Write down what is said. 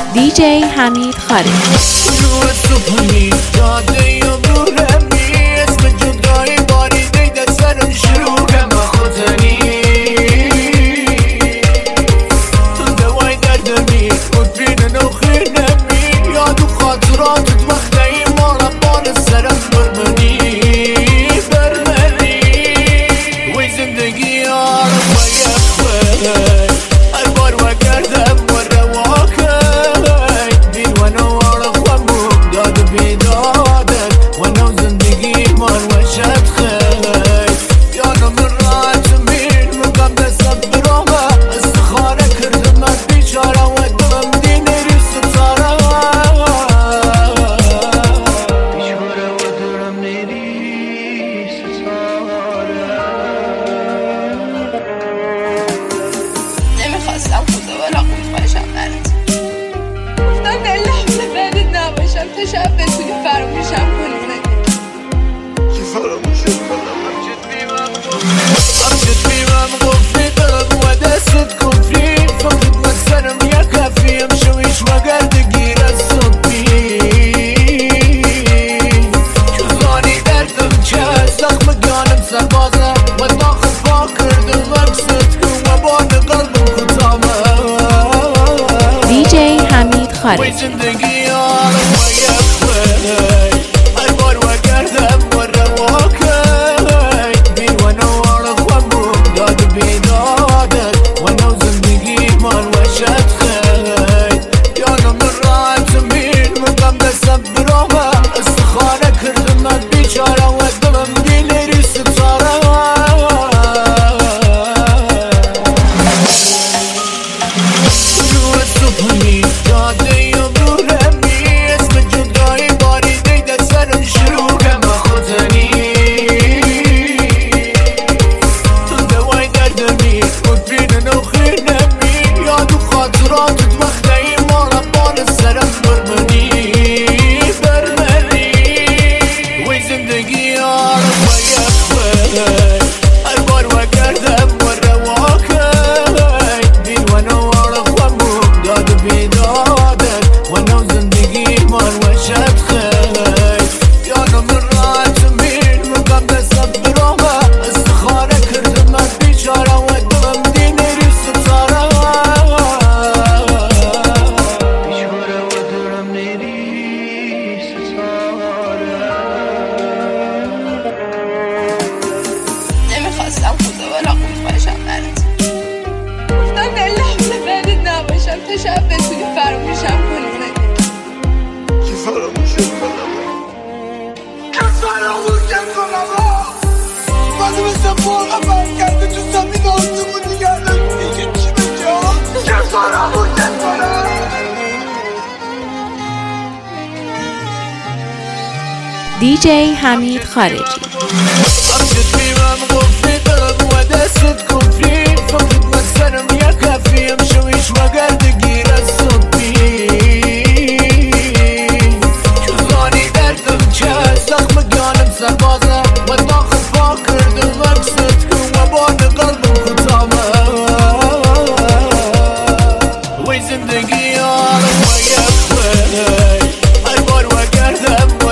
دیجی حمید خارجی. روی صبحی داده یا برمی اسم جدایی باری دیده سرم شروع کم خودنی تو دوای دردمی مدفین نوخی نمی یاد و خاطراتت وقت این مالا بان سرم برمنی وی زندگی آرم و یخوی هر بار و گردم و رواکه تا شب بتونی فراموشم کنی که فراموشم کنم همچت بیمم قفلی دلم و دستت کفری فقط مکسرم یا کفیم شویش و گردگیر از صبحی چوزانی دردم چه زخم گانم سربازم و داخل پا کردم مکست کن و بان قلبم کتامه دیجی حمید خارجی. زندگی آرم و هر بار و گردم و رواکه بین و نوار خوابم داد بیدادت و نو زندگی من و شد خیل یانم راحت مین مقام دستم برامه استخانه کردم از بیچاره و دلم دیلری ستاره روی صبحی داده یا برمی اسم جدایی باری دیده سرم شروع کم خودنی تو دوای دردمی مدفین نوخی نمی یاد و خاطراتت وقت این مالا بان سرم برمنی وی زندگی آرم و یخوی هر بار و گردم و رواکه بین و نوار خوابم داد بیدادت و نو زندگی من و شد خیل یانم راحت مین مقام دستم برامه استخانه کردم از بیچاره و دلم دینری ستاره بیچاره و دلم دیری ستاره نمیخواستم خدا ولا قوت باشم برات گفتم دلم بعدت نباشم تا شب بتونی فراموشم کنی که فراموشم کنم بعد مثل مرغ برگرده تو زمین آسمون نگردن دیگه چی بجا که فراموشم کنم دیجی حمید خارجی. همچت بیمم قفلی دلم و دستت کفری فقط مکسرم یا کفیم شویش و گردگیر از صبحی چوزانی دردم چه زخم گانم سربازم و داخل پا کردم مکست کن و بان قلبم کتامه وی زندگی آرم و یخوی هر بار و گردم و